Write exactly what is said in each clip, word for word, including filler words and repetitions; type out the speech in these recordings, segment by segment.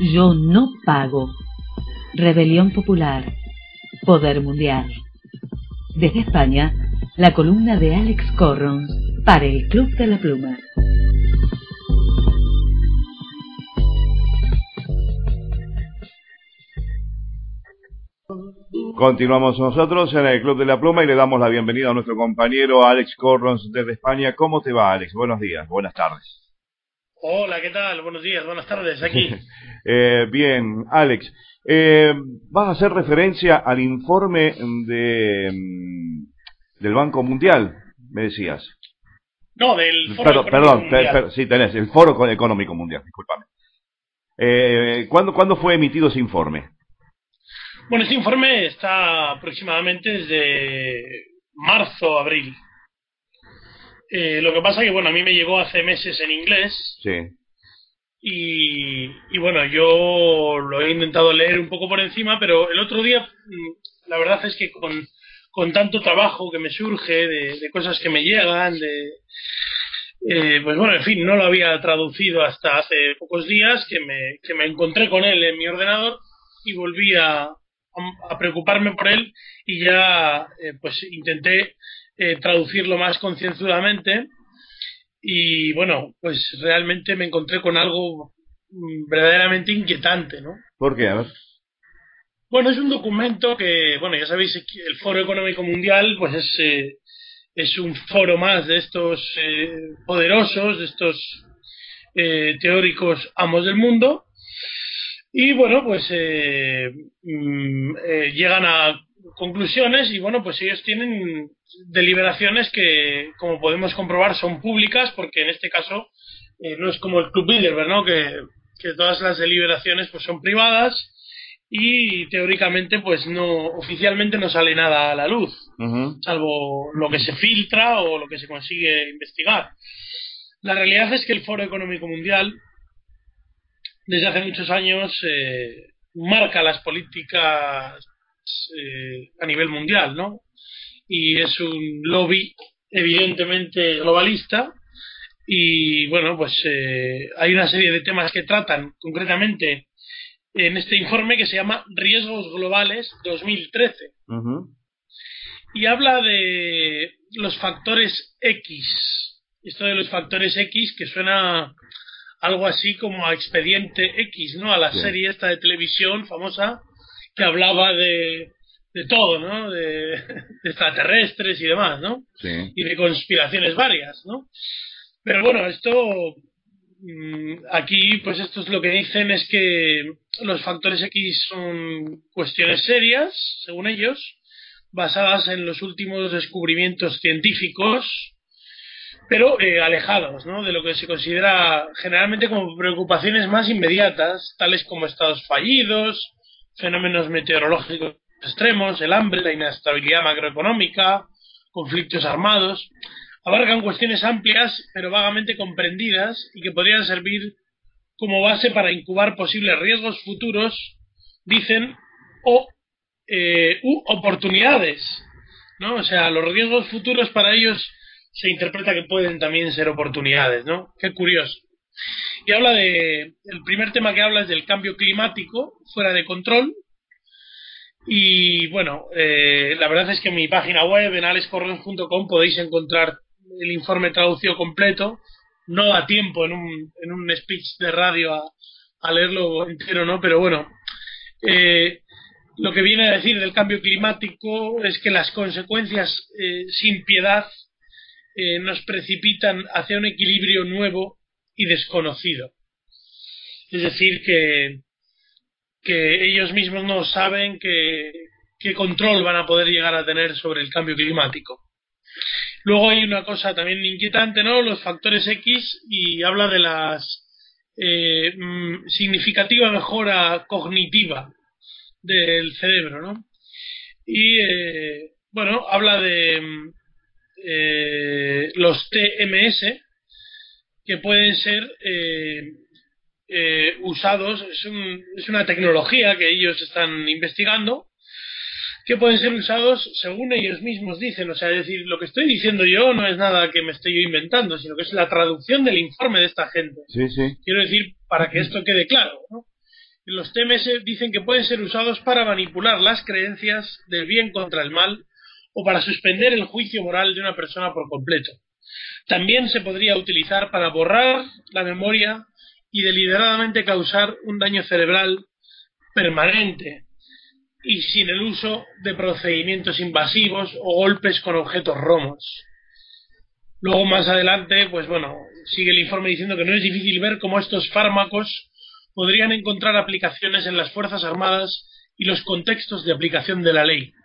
Yo no pago. Rebelión popular. Poder mundial. Desde España, la columna de Alex Corrons para el Club de la Pluma. Continuamos nosotros en el Club de la Pluma y le damos la bienvenida a nuestro compañero Alex Corrons desde España. ¿Cómo te va, Alex? Buenos días, buenas tardes. Hola, ¿qué tal? Buenos días, buenas tardes, aquí. eh, bien, Alex, eh, vas a hacer referencia al informe de del Banco Mundial, me decías. No, del Foro Perdón, Económico perdón Mundial. per, per, sí, tenés, el Foro Económico Mundial, discúlpame. Eh, ¿cuándo, ¿Cuándo fue emitido ese informe? Bueno, este informe está aproximadamente desde marzo, abril. Eh, lo que pasa que, bueno, a mí me llegó hace meses en inglés. Sí. Y, y bueno, yo lo he intentado leer un poco por encima, pero el otro día, la verdad es que con, con tanto trabajo que me surge, de, de cosas que me llegan, de eh, pues bueno, en fin, no lo había traducido hasta hace pocos días, que me, que me encontré con él en mi ordenador y volví a, a preocuparme por él y ya eh, pues intenté eh, traducirlo más concienzudamente. Y bueno, pues realmente me encontré con algo verdaderamente inquietante, ¿no? ¿Por qué? A ver. Bueno, es un documento que, bueno, ya sabéis, el Foro Económico Mundial, pues es, eh, es un foro más de estos eh, poderosos, de estos eh, teóricos amos del mundo. Y bueno, pues eh, mm, eh, llegan a conclusiones y bueno, pues ellos tienen deliberaciones que, como podemos comprobar, son públicas, porque en este caso eh, no es como el Club Bilderberg, ¿no? Que, que todas las deliberaciones pues son privadas y teóricamente pues no, oficialmente no sale nada a la luz, uh-huh. salvo lo que se filtra o lo que se consigue investigar. La realidad es que el Foro Económico Mundial desde hace muchos años eh, marca las políticas eh, a nivel mundial, ¿no? Y es un lobby evidentemente globalista y bueno, pues eh, hay una serie de temas que tratan concretamente en este informe que se llama Riesgos Globales dos mil trece. Uh-huh. Y habla de los factores X. Esto de los factores X que suena algo así como a Expediente X, ¿no? A la sí. serie esta de televisión famosa que hablaba de, de todo, ¿no? De, de extraterrestres y demás, ¿no? Sí. Y de conspiraciones varias, ¿no? Pero bueno, esto aquí, pues esto es lo que dicen es que los factores X son cuestiones serias, según ellos, basadas en los últimos descubrimientos científicos, pero eh, alejados, ¿no? De lo que se considera generalmente como preocupaciones más inmediatas, tales como estados fallidos, fenómenos meteorológicos extremos, el hambre, la inestabilidad macroeconómica, conflictos armados. Abarcan cuestiones amplias pero vagamente comprendidas y que podrían servir como base para incubar posibles riesgos futuros, dicen, o eh, u oportunidades, ¿no? O sea, los riesgos futuros para ellos se interpreta que pueden también ser oportunidades, ¿no? Qué curioso. Y habla de, el primer tema que habla es del cambio climático fuera de control. Y bueno, eh, la verdad es que en mi página web, en alex corrons punto com, podéis encontrar el informe traducido completo. No da tiempo en un, en un speech de radio a, a leerlo entero, ¿no? Pero bueno, eh, lo que viene a decir del cambio climático es que las consecuencias eh, sin piedad eh, nos precipitan hacia un equilibrio nuevo y desconocido. Es decir, que, que ellos mismos no saben qué, qué control van a poder llegar a tener sobre el cambio climático. Luego hay una cosa también inquietante, ¿no? Los factores X, y habla de la eh, significativa mejora cognitiva del cerebro, ¿no? Y, eh, bueno, habla de eh, los T M S, que pueden ser eh, eh, usados, es, un, es una tecnología que ellos están investigando, que pueden ser usados según ellos mismos dicen. O sea, es decir, lo que estoy diciendo yo no es nada que me estoy yo inventando, sino que es la traducción del informe de esta gente. Sí, sí. Quiero decir, para que esto quede claro, ¿no? Los T M S dicen que pueden ser usados para manipular las creencias del bien contra el mal o para suspender el juicio moral de una persona por completo. También se podría utilizar para borrar la memoria y deliberadamente causar un daño cerebral permanente y sin el uso de procedimientos invasivos o golpes con objetos romos. Luego más adelante, pues bueno, sigue el informe diciendo que no es difícil ver cómo estos fármacos podrían encontrar aplicaciones en las Fuerzas Armadas y los contextos de aplicación de la ley.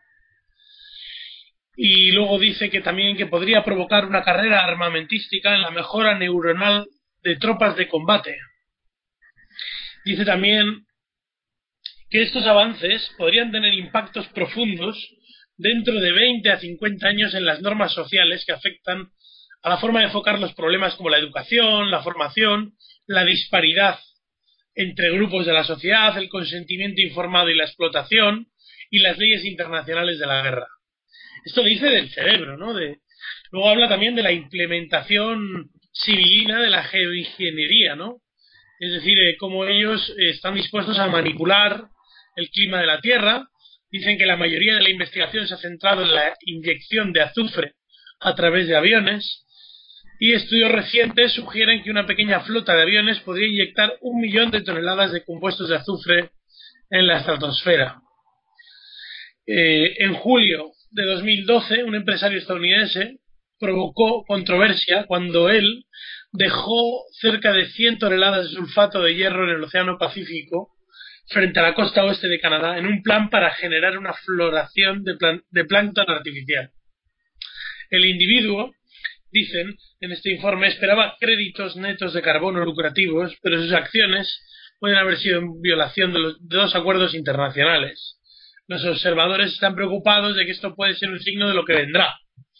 Y luego dice que también que podría provocar una carrera armamentística en la mejora neuronal de tropas de combate. Dice también que estos avances podrían tener impactos profundos dentro de veinte a cincuenta años en las normas sociales que afectan a la forma de enfocar los problemas como la educación, la formación, la disparidad entre grupos de la sociedad, el consentimiento informado y la explotación, y las leyes internacionales de la guerra. Esto dice del cerebro, ¿no? De, luego habla también de la implementación civilina de la geoingeniería, ¿no? Es decir, eh, cómo ellos eh, están dispuestos a manipular el clima de la Tierra. Dicen que la mayoría de la investigación se ha centrado en la inyección de azufre a través de aviones, y estudios recientes sugieren que una pequeña flota de aviones podría inyectar un millón de toneladas de compuestos de azufre en la estratosfera. Eh, en julio de dos mil doce, un empresario estadounidense provocó controversia cuando él dejó cerca de cien toneladas de sulfato de hierro en el Océano Pacífico frente a la costa oeste de Canadá en un plan para generar una floración de, plan de plancton artificial. El individuo, dicen en este informe, esperaba créditos netos de carbono lucrativos, pero sus acciones pueden haber sido en violación de, los, de dos acuerdos internacionales. Los observadores están preocupados de que esto puede ser un signo de lo que vendrá.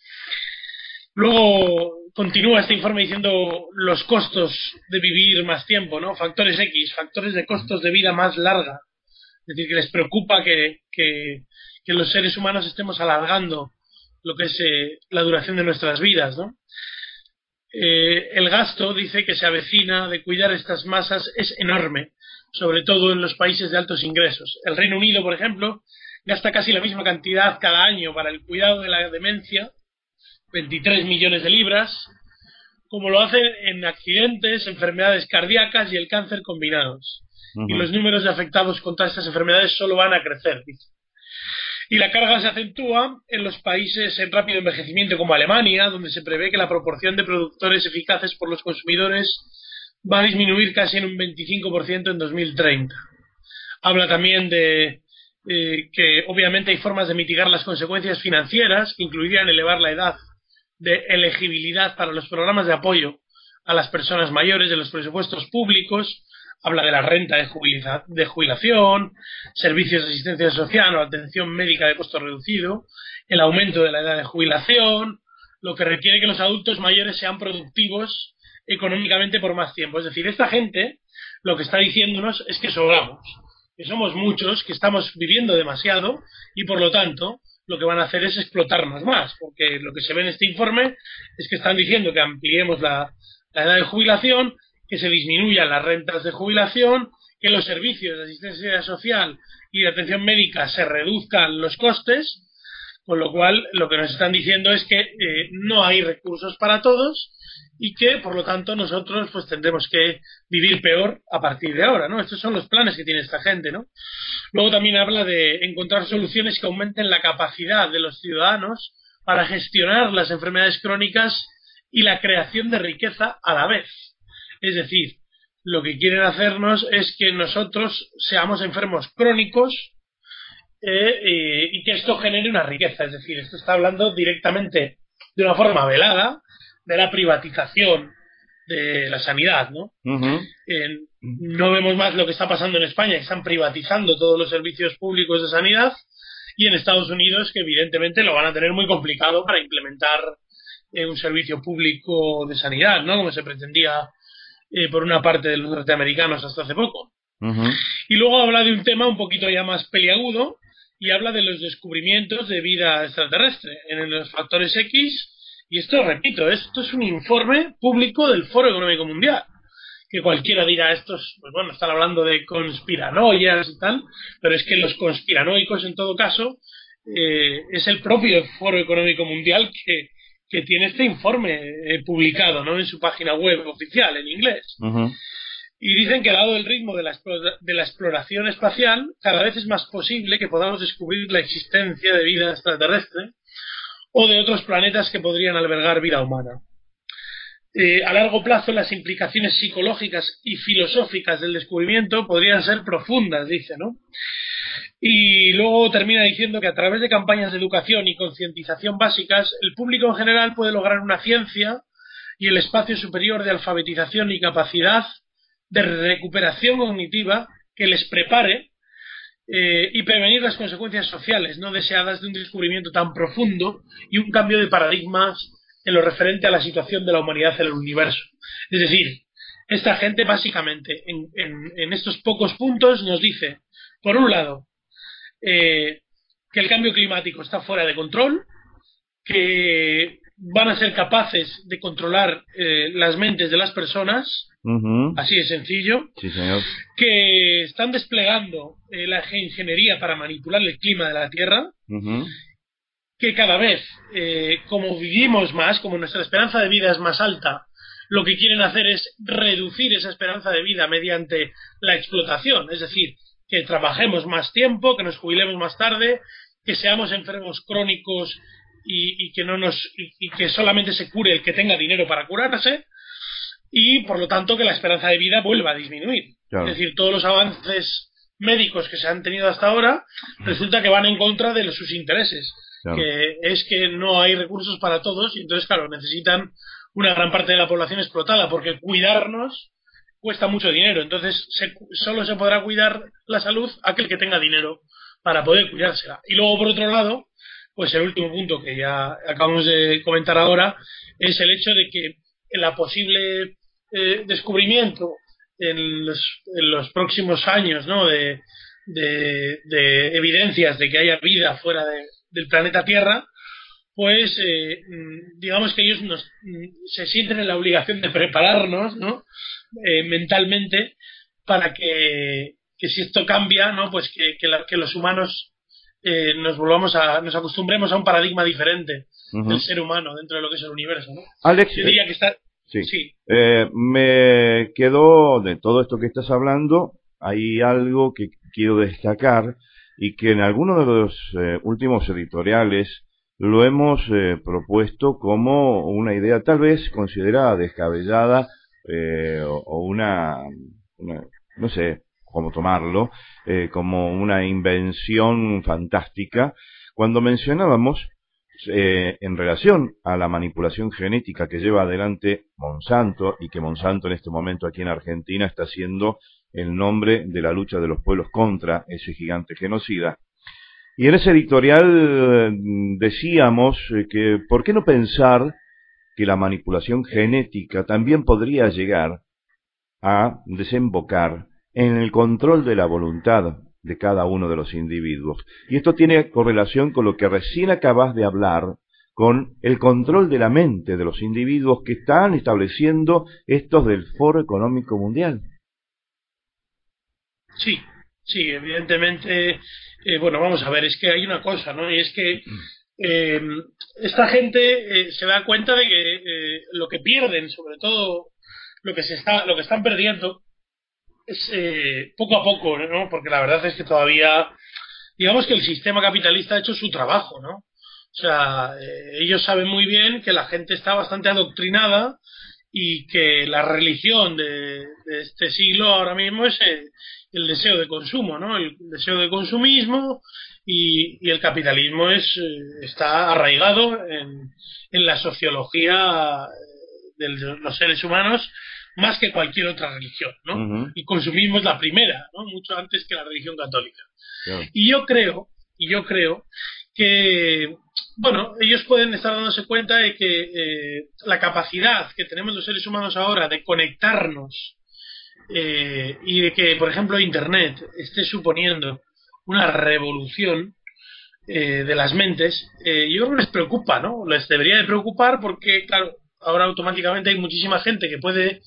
Luego continúa este informe diciendo los costos de vivir más tiempo, ¿no? Factores X, factores de costos de vida más larga. Es decir, que les preocupa que, que, que los seres humanos estemos alargando lo que es eh, la duración de nuestras vidas, ¿no? Eh, el gasto, dice, que se avecina de cuidar estas masas es enorme, sobre todo en los países de altos ingresos. El Reino Unido, por ejemplo, gasta casi la misma cantidad cada año para el cuidado de la demencia, veintitrés millones de libras, como lo hacen en accidentes, enfermedades cardíacas y el cáncer combinados. Uh-huh. Y los números de afectados contra estas enfermedades solo van a crecer, dice. Y la carga se acentúa en los países en rápido envejecimiento como Alemania, donde se prevé que la proporción de productores eficaces por los consumidores va a disminuir casi en un veinticinco por ciento en dos mil treinta. Habla también de eh, que obviamente hay formas de mitigar las consecuencias financieras, que incluirían elevar la edad de elegibilidad para los programas de apoyo a las personas mayores de los presupuestos públicos. Habla de la renta de, jubilación, de jubilación, servicios de asistencia social o atención médica de costo reducido, el aumento de la edad de jubilación, lo que requiere que los adultos mayores sean productivos económicamente por más tiempo. Es decir, esta gente lo que está diciéndonos es que sobramos, que somos muchos, que estamos viviendo demasiado y por lo tanto lo que van a hacer es explotarnos más, porque lo que se ve en este informe es que están diciendo que ampliemos la, la edad de jubilación, que se disminuyan las rentas de jubilación, que los servicios de asistencia social y de atención médica se reduzcan los costes, con lo cual lo que nos están diciendo es que eh, no hay recursos para todos y que por lo tanto nosotros pues tendremos que vivir peor a partir de ahora, ¿no? Estos son los planes que tiene esta gente, ¿no? Luego también habla de encontrar soluciones que aumenten la capacidad de los ciudadanos para gestionar las enfermedades crónicas y la creación de riqueza a la vez. Es decir, lo que quieren hacernos es que nosotros seamos enfermos crónicos eh, eh, y que esto genere una riqueza. Es decir, esto está hablando directamente de una forma velada de la privatización de la sanidad, ¿no? Uh-huh. Eh, no vemos más lo que está pasando en España, que están privatizando todos los servicios públicos de sanidad, y en Estados Unidos, que evidentemente lo van a tener muy complicado para implementar eh, un servicio público de sanidad, ¿no? Como se pretendía Eh, por una parte de los norteamericanos hasta hace poco. Uh-huh. Y luego habla de un tema un poquito ya más peliagudo y habla de los descubrimientos de vida extraterrestre en los factores X, y esto, repito, esto es un informe público del Foro Económico Mundial, que cualquiera dirá, estos, pues bueno, están hablando de conspiranoias y tal, pero es que los conspiranoicos, en todo caso, eh, es el propio Foro Económico Mundial que, que tiene este informe eh, publicado, ¿no?, en su página web oficial, en inglés. Uh-huh. Y dicen que dado el ritmo de la, de la exploración espacial, cada vez es más posible que podamos descubrir la existencia de vida extraterrestre o de otros planetas que podrían albergar vida humana. Eh, a largo plazo, las implicaciones psicológicas y filosóficas del descubrimiento podrían ser profundas, dice, ¿no? Y luego termina diciendo que a través de campañas de educación y concientización básicas, el público en general puede lograr una ciencia y el espacio superior de alfabetización y capacidad de recuperación cognitiva que les prepare eh, y prevenir las consecuencias sociales no deseadas de un descubrimiento tan profundo y un cambio de paradigmas en lo referente a la situación de la humanidad en el universo. Es decir, esta gente básicamente en, en, en estos pocos puntos nos dice, por un lado, eh, que el cambio climático está fuera de control, que van a ser capaces de controlar eh, las mentes de las personas, uh-huh. así de sencillo, sí, señor. Que están desplegando eh, la ingeniería para manipular el clima de la Tierra, uh-huh. que cada vez, eh, como vivimos más, como nuestra esperanza de vida es más alta, lo que quieren hacer es reducir esa esperanza de vida mediante la explotación, es decir, que trabajemos más tiempo, que nos jubilemos más tarde, que seamos enfermos crónicos y, y que no nos y, y que solamente se cure el que tenga dinero para curarse, y por lo tanto que la esperanza de vida vuelva a disminuir. Claro. Es decir, todos los avances médicos que se han tenido hasta ahora resulta que van en contra de los, sus intereses, claro. Que es que no hay recursos para todos y entonces, claro, necesitan una gran parte de la población explotada, porque cuidarnos cuesta mucho dinero, entonces se, solo se podrá cuidar la salud aquel que tenga dinero para poder cuidársela. Y luego, por otro lado, pues el último punto que ya acabamos de comentar ahora es el hecho de que la posible eh, descubrimiento en los, en los próximos años, ¿no?, de, de, de evidencias de que haya vida fuera de, del planeta Tierra, pues eh, digamos que ellos nos, se sienten en la obligación de prepararnos, ¿no?, eh, mentalmente para que, que si esto cambia, ¿no?, pues que, que, la, que los humanos eh, nos volvamos a nos acostumbremos a un paradigma diferente uh-huh. del ser humano dentro de lo que es el universo, ¿no? Alex, yo diría que está sí, sí. Eh, me quedó de todo esto que estás hablando, hay algo que quiero destacar y que en algunos de los eh, últimos editoriales lo hemos eh, propuesto como una idea tal vez considerada descabellada eh, o, o una, una, no sé cómo tomarlo, eh, como una invención fantástica, cuando mencionábamos eh, en relación a la manipulación genética que lleva adelante Monsanto, y que Monsanto en este momento aquí en Argentina está siendo el nombre de la lucha de los pueblos contra ese gigante genocida. Y en ese editorial decíamos que ¿por qué no pensar que la manipulación genética también podría llegar a desembocar en el control de la voluntad de cada uno de los individuos? Y esto tiene correlación con lo que recién acabas de hablar, con el control de la mente de los individuos que están estableciendo estos del Foro Económico Mundial. Sí, sí, evidentemente. Eh, bueno, vamos a ver, es que hay una cosa, ¿no? Y es que eh, esta gente eh, se da cuenta de que eh, lo que pierden, sobre todo lo que se está, lo que están perdiendo, es eh, poco a poco, ¿no? Porque la verdad es que todavía, digamos que el sistema capitalista ha hecho su trabajo, ¿no? O sea, eh, ellos saben muy bien que la gente está bastante adoctrinada y que la religión de, de este siglo ahora mismo es eh, el deseo de consumo, ¿no? El deseo de consumismo, y, y el capitalismo es eh, está arraigado en, en la sociología de los seres humanos más que cualquier otra religión, ¿no? Uh-huh. El consumismo es la primera, ¿no? Mucho antes que la religión católica. Yeah. Y yo creo, y yo creo que, bueno, ellos pueden estar dándose cuenta de que eh, la capacidad que tenemos los seres humanos ahora de conectarnos eh, y de que, por ejemplo, Internet esté suponiendo una revolución eh, de las mentes, eh, yo creo que les preocupa, ¿no? Les debería de preocupar porque, claro, ahora automáticamente hay muchísima gente que puede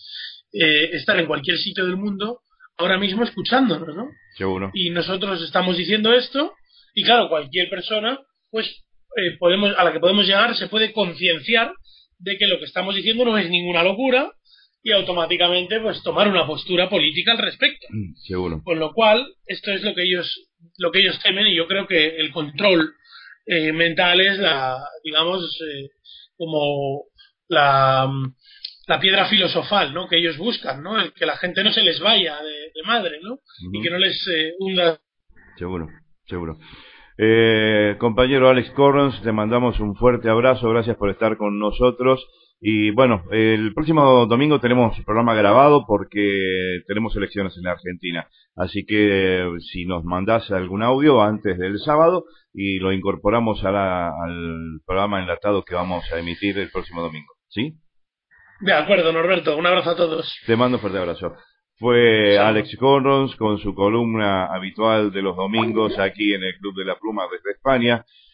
eh, estar en cualquier sitio del mundo ahora mismo escuchándonos, ¿no? Seguro. Y nosotros estamos diciendo esto, y claro, cualquier persona, pues, eh, podemos, a la que podemos llegar, se puede concienciar de que lo que estamos diciendo no es ninguna locura, y automáticamente, pues, tomar una postura política al respecto. Seguro. Con lo cual, esto es lo que ellos, lo que ellos temen, y yo creo que el control eh, mental es la, digamos, eh, como la, la piedra filosofal, ¿no? Que ellos buscan, ¿no? El que la gente no se les vaya de, de madre, ¿no? Uh-huh. Y que no les eh, hunda. Seguro, seguro. Eh, compañero Alex Corrons, te mandamos un fuerte abrazo, gracias por estar con nosotros. Y bueno, el próximo domingo tenemos programa grabado porque tenemos elecciones en la Argentina. Así que si nos mandás algún audio antes del sábado y lo incorporamos a la, al programa enlatado que vamos a emitir el próximo domingo. ¿Sí? De acuerdo, Norberto. Un abrazo a todos. Te mando un fuerte abrazo. Fue Alex Corrons con su columna habitual de los domingos aquí en el Club de la Pluma desde España.